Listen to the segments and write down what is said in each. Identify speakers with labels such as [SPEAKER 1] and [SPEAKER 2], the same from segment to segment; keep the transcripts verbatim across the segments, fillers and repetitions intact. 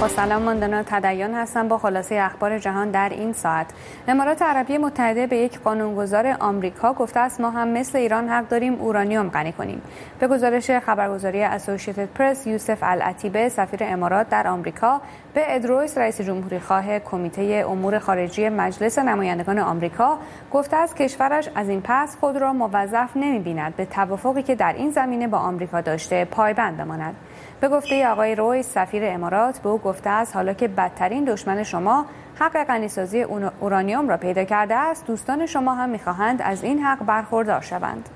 [SPEAKER 1] با سلام، ماندانا تدیان هستم با خلاصه اخبار جهان در این ساعت. امارات عربی متحده به یک قانونگذار آمریکا گفته است ما هم مثل ایران حق داریم اورانیوم غنی کنیم. به گزارش خبرگزاری اسوسییتد پرس، یوسف العتیبه سفیر امارات در آمریکا به اد رویس رئیس جمهوری خواه کمیته امور خارجی مجلس نمایندگان آمریکا گفته است کشورش از این پس خود را موظف نمی‌بیند به توافقی که در این زمینه با آمریکا داشته پایبند بماند. به گفته آقای رویس سفیر امارات به او گفته است حالا که بدترین دشمن شما حق غنیسازی اورانیوم را پیدا کرده است، دوستان شما هم می‌خواهند از این حق برخوردار شوند.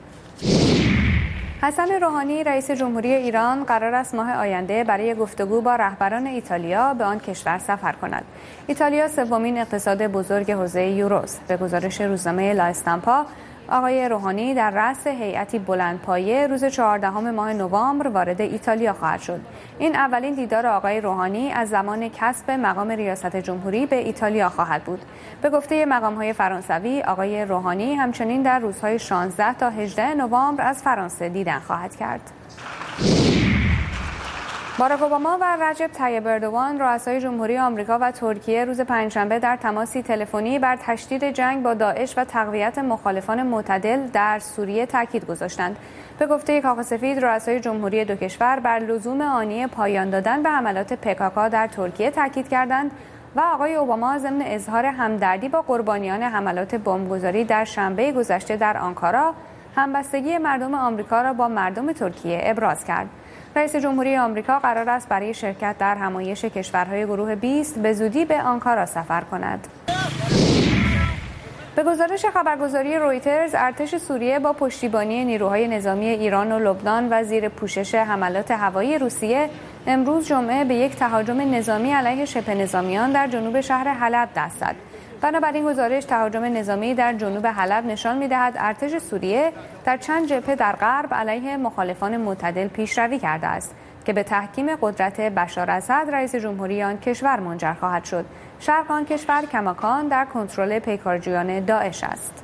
[SPEAKER 1] حسن روحانی رئیس جمهوری ایران قرار است ماه آینده برای گفتگو با رهبران ایتالیا به آن کشور سفر کند. ایتالیا سومین اقتصاد بزرگ حوزه یوروست. به گزارش روزنامه لا استامپا، آقای روحانی در رأس هیئتی بلندپایه روز چهاردهم ماه نوامبر وارد ایتالیا خواهد شد. این اولین دیدار آقای روحانی از زمان کسب مقام ریاست جمهوری به ایتالیا خواهد بود. به گفته مقام‌های فرانسوی، آقای روحانی همچنین در روزهای شانزده تا هجده نوامبر از فرانسه دیدن خواهد کرد. باراک اوباما و رجب طیب اردوغان رؤسای جمهوری آمریکا و ترکیه روز پنجشنبه در تماسی تلفنی بر تشدید جنگ با داعش و تقویت مخالفان معتدل در سوریه تاکید گذاشتند. به گفته کاخ سفید، رؤسای جمهوری دو کشور بر لزوم آنی پایان دادن به حملات پکاکا در ترکیه تاکید کردند و آقای اوباما ضمن اظهار همدردی با قربانیان حملات بمبگذاری در شنبه گذشته در آنکارا، همبستگی مردم آمریکا را با مردم ترکیه ابراز کرد. رئیس جمهوری آمریکا قرار است برای شرکت در همایش کشورهای گروه بیست به زودی به آنکارا سفر کند. به گزارش خبرگزاری رویترز، ارتش سوریه با پشتیبانی نیروهای نظامی ایران و لبنان و زیر پوشش حملات هوایی روسیه امروز جمعه به یک تهاجم نظامی علیه شبه نظامیان در جنوب شهر حلب دست زد. بنابراین گزارش تهاجم نظامی در جنوب حلب نشان می‌دهد ارتش سوریه در چند جبهه در غرب علیه مخالفان معتدل پیشروی کرده است که به تحکیم قدرت بشار اسد رئیس جمهوری آن کشور منجر خواهد شد. شرق آن کشور کماکان در کنترل پیکارجویان داعش است.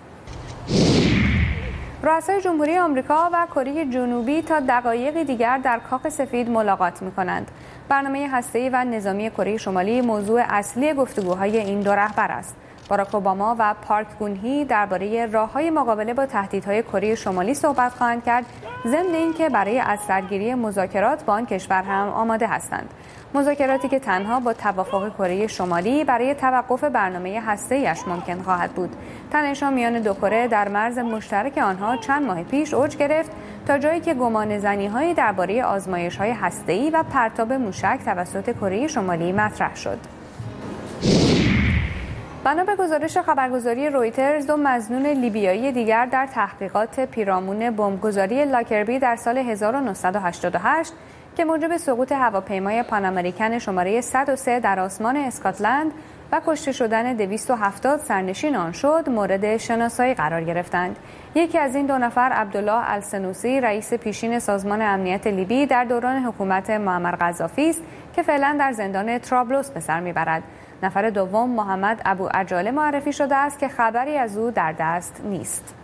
[SPEAKER 1] رؤسای جمهوری آمریکا و کره جنوبی تا دقایقی دیگر در کاخ سفید ملاقات می‌کنند. برنامه هسته‌ای و نظامی کره شمالی موضوع اصلی گفتگوهای این دو رهبر است. باراک اوباما و پارک گون-هی درباره راه‌های مقابله با تهدیدهای کره شمالی صحبت خواهند کرد، ضمن اینکه برای از سرگیری مذاکرات با آن کشور هم آماده هستند. مذاکراتی که تنها با توافق کره شمالی برای توقف برنامه هسته‌ایش ممکن خواهد بود. تنش‌ها میان دو کره در مرز مشترک آنها چند ماه پیش اوج گرفت تا جایی که گمانه‌زنی‌هایی درباره آزمایش‌های هسته‌ای و پرتاب موشک توسط کره شمالی مطرح شد. بنا به گزارش خبرگزاری رویترز، دو مظنون لیبیایی دیگر در تحقیقات پیرامون بمبگذاری لاکربی در سال هزار و نهصد و هشتاد و هشت که موجب سقوط هواپیمای پان امریکن شماره صد و سه در آسمان اسکاتلند و کشته شدن دویست و هفتاد سرنشین آن شد، مورد شناسایی قرار گرفتند. یکی از این دو نفر عبدالله السنوسی رئیس پیشین سازمان امنیت لیبی در دوران حکومت معمر قذافی است که فعلا در زندان طرابلس به سر میبرد. نفر دوم محمد ابو عجاله معرفی شده است که خبری از او در دست نیست.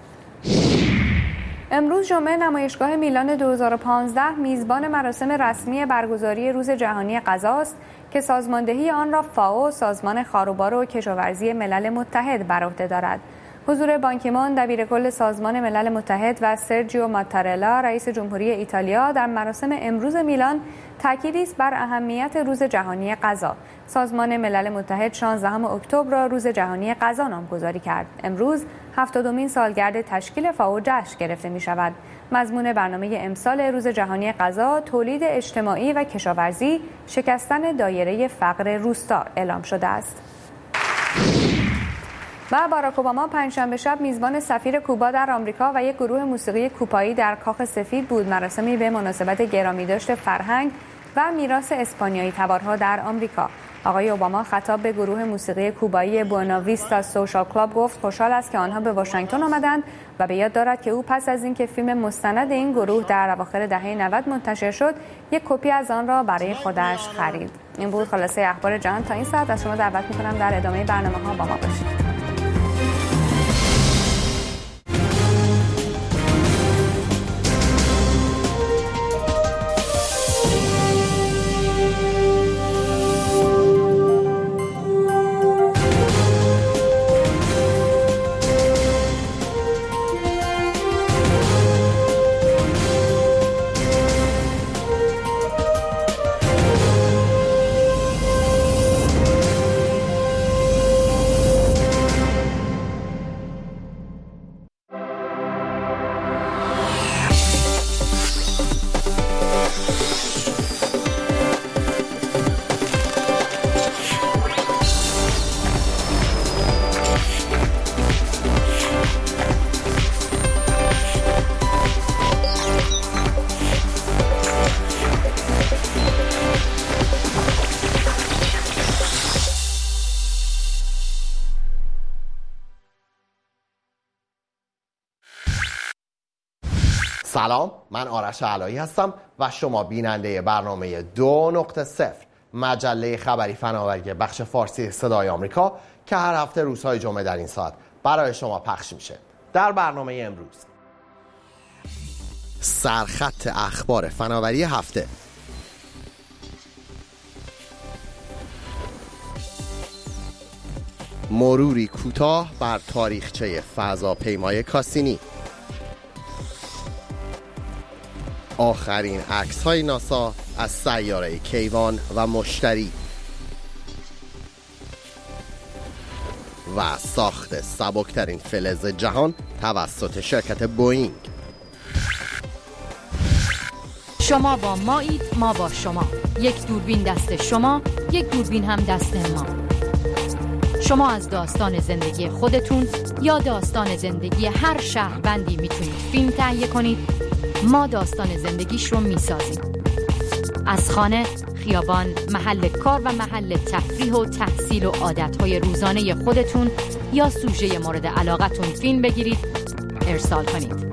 [SPEAKER 1] امروز جمعه نمایشگاه میلان دو هزار و پانزده میزبان مراسم رسمی برگزاری روز جهانی غذاست که سازماندهی آن را فاو، سازمان خاروبار و کشاورزی ملل متحد بر عهده دارد. حضور بان کی مون دبیرکل سازمان ملل متحد و سرجیو ماتارلا رئیس جمهوری ایتالیا در مراسم امروز میلان تأکیدی است بر اهمیت روز جهانی غذا. سازمان ملل متحد شانزدهم اکتبر را روز جهانی غذا نامگذاری کرد. امروز هفتادمین سالگرد تشکیل فاو جشن گرفته می شود. مضمون برنامه امسال روز جهانی غذا تولید اجتماعی و کشاورزی، شکستن دایره فقر روستا اعلام شده است. و باراک اوباما پنجشنبه شب میزبان سفیر کوبا در آمریکا و یک گروه موسیقی کوپایی در کاخ سفید بود. مراسمی به مناسبت گرامیداشت فرهنگ و میراث اسپانیایی تبارها در آمریکا. آقای اوباما خطاب به گروه موسیقی کوبایی بونا ویستا سوشال کلاب گفت خوشحال است که آنها به واشنگتن آمدند و به یاد دارد که او پس از اینکه فیلم مستند این گروه در اواخر دهه نود منتشر شد، یک کپی از آن را برای خودش خرید. این بود خلاصه اخبار جهان. تا این ساعت از شما دعوت می‌کنم در ادامه برنامه‌ها با ما باشید.
[SPEAKER 2] سلام، من آرش علایی هستم و شما بیننده برنامه دو نقطه صفر مجله خبری فناوری بخش فارسی صدای آمریکا که هر هفته روزهای جمعه در این ساعت برای شما پخش میشه. در برنامه امروز سرخط اخبار فناوری هفته، مروری کوتاه بر تاریخچه فضاپیمای کاسینی، آخرین عکس‌های ناسا از سیاره کیوان و مشتری و ساخت سبکترین فلز جهان توسط شرکت بوئینگ.
[SPEAKER 3] شما با مایید، ما با شما. یک دوربین دست شما، یک دوربین هم دست ما. شما از داستان زندگی خودتون یا داستان زندگی هر شهروندی میتونید فیلم تهیه کنید. ما داستان زندگیش رو میسازیم. از خانه، خیابان، محل کار و محل تفریح و تحصیل و عادتهای روزانه خودتون یا سوژه مورد علاقتون فیلم بگیرید، ارسال کنید.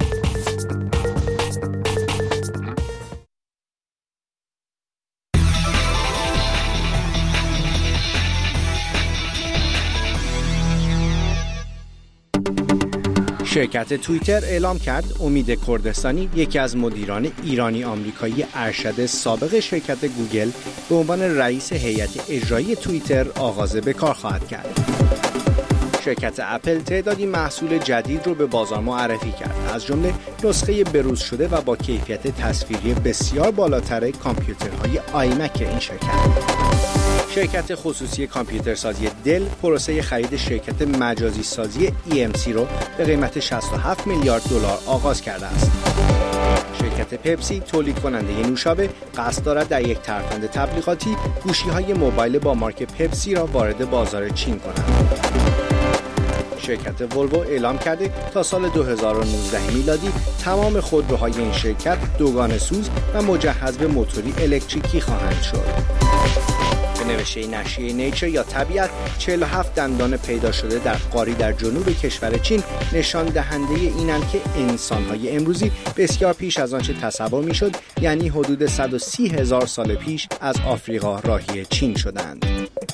[SPEAKER 4] شرکت توییتر اعلام کرد امید کردستانی، یکی از مدیران ایرانی آمریکایی ارشد سابق شرکت گوگل، به عنوان رئیس هیئت اجرایی توییتر آغاز به کار خواهد کرد. شرکت اپل تعدادی محصول جدید رو به بازار معرفی کرد، از جمله نسخه بروز شده و با کیفیت تصویری بسیار بالاتر کامپیوترهای آیمک این شرکت. شرکت خصوصی کامپیوترسازی دل پروسه خرید شرکت مجازی سازی ای ام سی رو به قیمت شصت و هفت میلیارد دلار آغاز کرده است. شرکت پپسی تولید کننده نوشابه قصد دارد در یک ترفند تبلیغاتی گوشی‌های موبایل با مارک پپسی را وارد بازار چین کند. شرکت ولوو اعلام کرده تا سال دو هزار و نوزده میلادی تمام خودروهای این شرکت دوگانه سوز و مجهز به موتوری الکتریکی خواهند شد. به نوشته نشریه نیچر یا طبیعت، چهل و هفت دندان پیدا شده در غاری در جنوب کشور چین نشان دهنده اینند که انسان‌های امروزی بسیار پیش از آنچه تصور می‌شد، یعنی حدود صد و سی هزار سال پیش از آفریقا راهی چین شدند.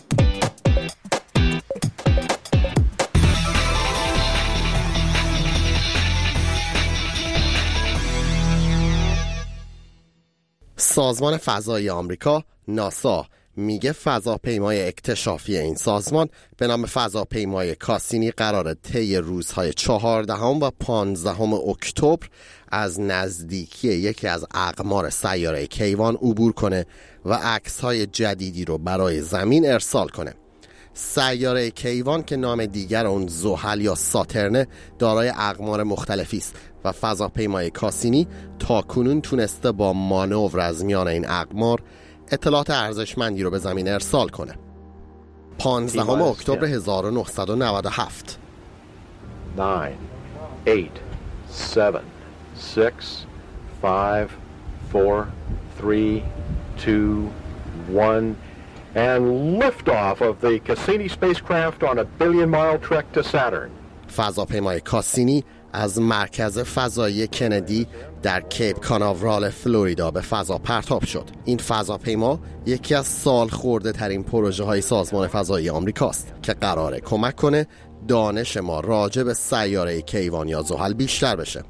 [SPEAKER 2] سازمان فضایی آمریکا ناسا میگه فضاپیمای اکتشافی این سازمان به نام فضاپیمای کاسینی قراره طی روزهای چهاردهم و پانزدهم اکتبر از نزدیکی یکی از اقمار سیاره کیوان عبور کنه و عکس‌های جدیدی رو برای زمین ارسال کنه. سیاره کیوان که نام دیگر اون زحل یا ساترن دارای اقمار مختلفی است و فضاپیمای کاسینی تاکنون تونسته با مانور از میان این اقمار اطلاعات ارزشمندی رو به زمین ارسال کنه. پانزدهم اکتبر هزار و نهصد و نود و هفت.
[SPEAKER 5] nine, eight, seven, six, five, four, three, two, one, and liftoff of the Cassini spacecraft on a billion-mile trek to Saturn.
[SPEAKER 2] فضاپیمای کاسینی از مرکز فضایی کندی در کیپ کاناورال فلوریدا به فضا پرتاب شد. این فضاپیما یکی از سال خورده ترین پروژه های سازمان فضایی آمریکاست که قراره کمک کنه دانش ما راجع به سیاره کیوان یا زحل بیشتر بشه.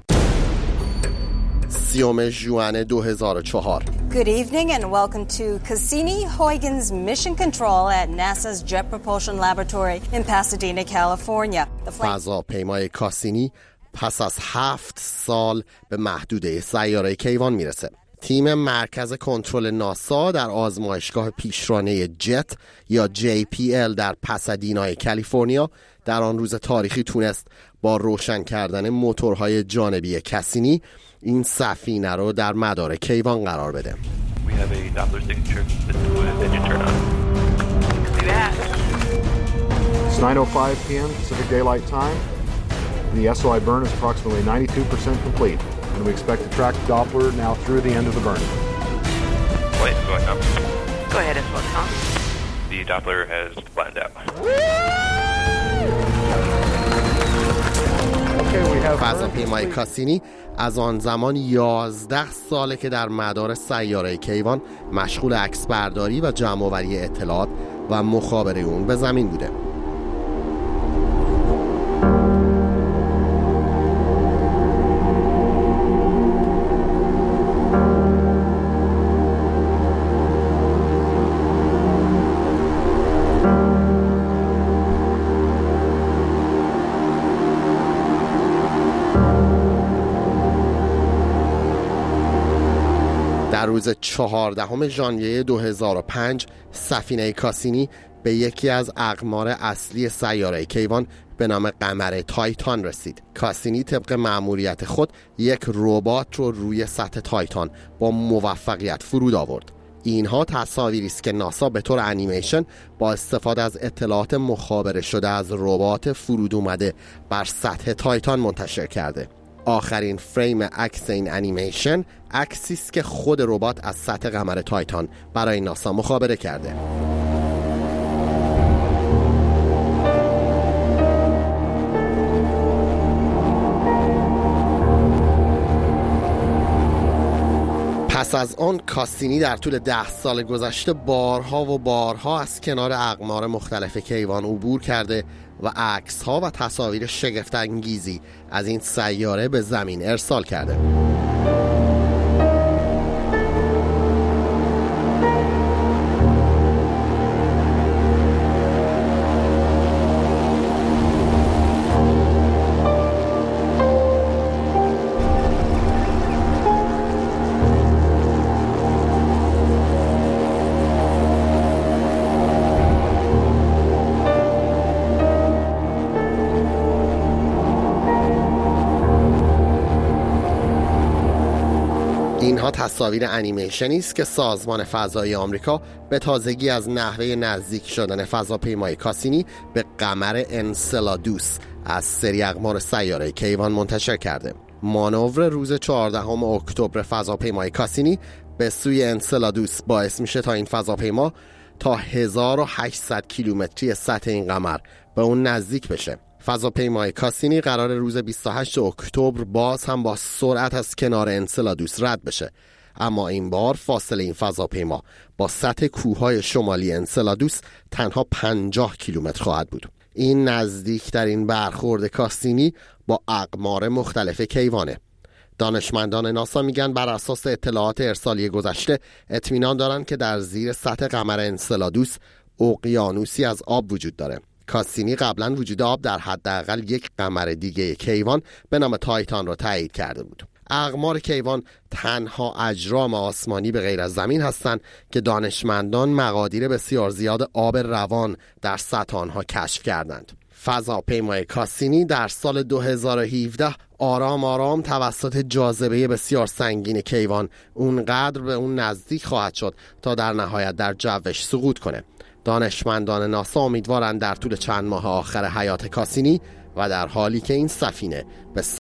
[SPEAKER 2] سیوم ژوئن دو هزار و چهار.
[SPEAKER 6] Good evening and welcome to Cassini-Huygens Mission Control at NASA's Jet Propulsion Laboratory in Pasadena, California.
[SPEAKER 2] فضاپیمای کاسینی پس از هفت سال به محدوده سیاره کیوان میرسه. تیم مرکز کنترل ناسا در آزمایشگاه پیشرانه جت یا جی پی ال در پاسادینا کالیفرنیا در آن روز تاریخی تونست با روشن کردن موتورهای جانبی کاسینی این سفینه رو در مدار کیوان قرار بده.
[SPEAKER 5] It's nine oh five p.m. Pacific Daylight Time. The S O I burn is approximately ninety-two percent complete, and we expect to track Doppler now through the end of the burn.
[SPEAKER 7] Wait, going up.
[SPEAKER 8] Go ahead, S O I com.
[SPEAKER 7] The Doppler has flattened out.
[SPEAKER 5] Okay, we
[SPEAKER 2] فضاپیمای کاسینی از آن زمان یازده ساله که در مدار سیاره کیوان مشغول عکسبرداری و جمع‌آوری اطلاعات و مخابره اون به زمین بوده. در روز چهاردهم ژانویه دو هزار و پنج سفینه کاسینی به یکی از اقمار اصلی سیاره کیوان به نام قمر تایتان رسید. کاسینی طبق مأموریت خود یک ربات رو روی سطح تایتان با موفقیت فرود آورد. اینها تصاویری است که ناسا به طور انیمیشن با استفاده از اطلاعات مخابره شده از ربات فرود اومده بر سطح تایتان منتشر کرده. آخرین فریم عکس این انیمیشن عکسی است که خود ربات از سطح قمر تایتان برای ناسا مخابره کرده. پس از آن کاسینی در طول ده سال گذشته بارها و بارها از کنار اقمار مختلف کیوان عبور کرده و عکس‌ها و تصاویر شگفت‌انگیزی از این سیاره به زمین ارسال کرده. اینها تصاویر انیمیشنی است که سازمان فضایی آمریکا به تازگی از نحوه نزدیک شدن فضاپیمای کاسینی به قمر انسلادوس از سری اقمار سیاره کیوان منتشر کرده. مانور روز چهاردهم اکتبر فضاپیمای کاسینی به سوی انسلادوس باعث میشه تا این فضاپیما تا هزار و هشتصد کیلومتری سطح این قمر به اون نزدیک بشه. فضاپیمای کاسینی قرار روز بیست و هشتم اکتبر باز هم با سرعت از کنار انسلادوس رد بشه، اما این بار فاصله این فضاپیما با سطح کوههای شمالی انسلادوس تنها پنجاه کیلومتر خواهد بود. این نزدیکترین برخورد کاسینی با اقمار مختلف کیوانه. دانشمندان ناسا میگن بر اساس اطلاعات ارسالی گذشته اطمینان دارن که در زیر سطح قمر انسلادوس اقیانوسی از آب وجود داره. کاسینی قبلا وجود آب در حداقل یک قمر دیگه کیوان به نام تایتان را تایید کرده بود. اقمار کیوان تنها اجرام آسمانی به غیر از زمین هستند که دانشمندان مقادیر بسیار زیاد آب روان در سطح آنها کشف کردند. فضاپیمای کاسینی در سال دو هزار و هفده آرام آرام توسط جاذبه بسیار سنگین کیوان اونقدر به اون نزدیک خواهد شد تا در نهایت در جوش سقوط کنه. دانشمندان ناسا امیدوارند در طول چند ماه آخر حیات کاسینی و در حالی که این سفینه به